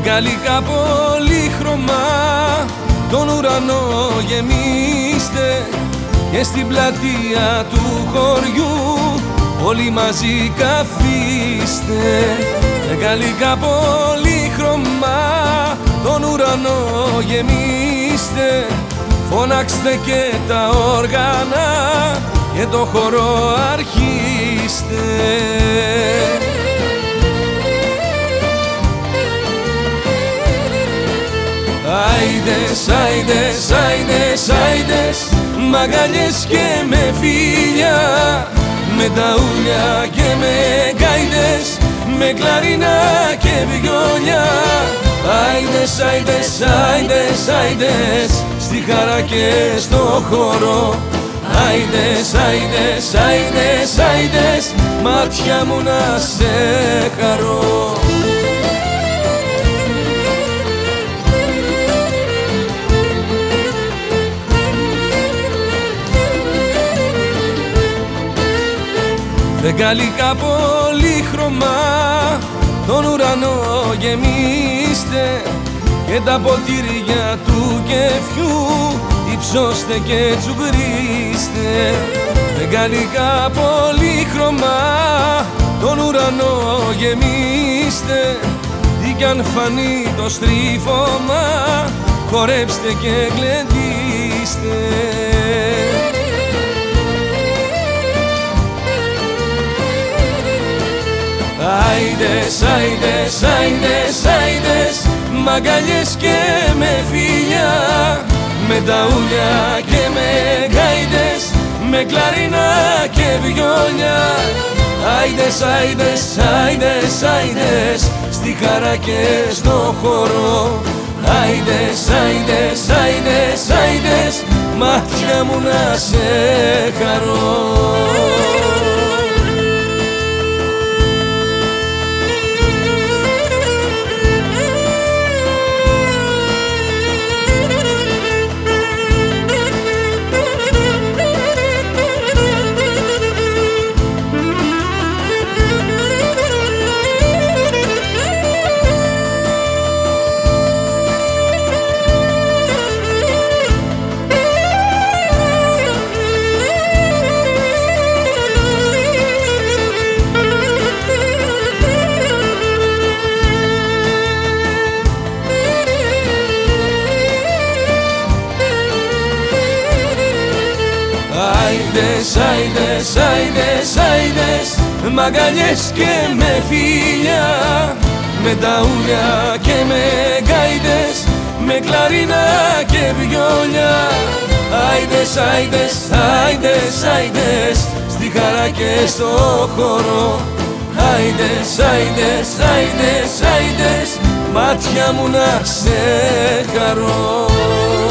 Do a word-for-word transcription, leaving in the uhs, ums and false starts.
γαλλικά πολύχρωμα, τον ουρανό γεμίστε και στην πλατεία του χωριού όλοι μαζί καθίστε. Γαλλικά πολύχρωμα, τον ουρανό γεμίστε, φωνάξτε και τα όργανα και το χορό αρχίστε. Άιντες, άιντες, άιντες, άιντες, μαγκαλιές και με φίλια, με ταούλια και με γκάιντες, με κλαρίνα και βιόλια. Άιντες, άιντες, άιντες, άιντες, στη χαρά και στο χώρο. Άιντες, άιντες, άιντες, άιντες, μάτια μου να σε χαρώ. Γαλλικά πολύχρωμα, τον ουρανό γεμίστε και τα ποτήρια του κεφιού υψώστε και τσουγκρίστε. Γαλλικά πολύχρωμα, τον ουρανό γεμίστε, τι κι αν φανεί το στρίφωμα, χορέψτε και γλεντήστε. Άιντες, άιντες, άιντες, άιντες, μαγκαλιές και με φίλια, με ταούλια και με γκάιντες, με κλαρίνα και βιόλια. Άιντες, άιντες, άιντες, άιντες, στη χαρά και στο χώρο. Άιντες, άιντες, άιντες, άιντες, μάτια μου να σε χαρώ. Άιντες, άιντες, άιντες, άιντες, μαγκαλιές και με φίλια, με ταούλια και με γκάιντες, με κλαρίνα και βιόλια. Άιντες, άιντες, άιντες, άιντες, στη χαρά και στο χώρο. Άιντες, άιντες, άιντες, άιντες, μάτια μου να σε χαρώ.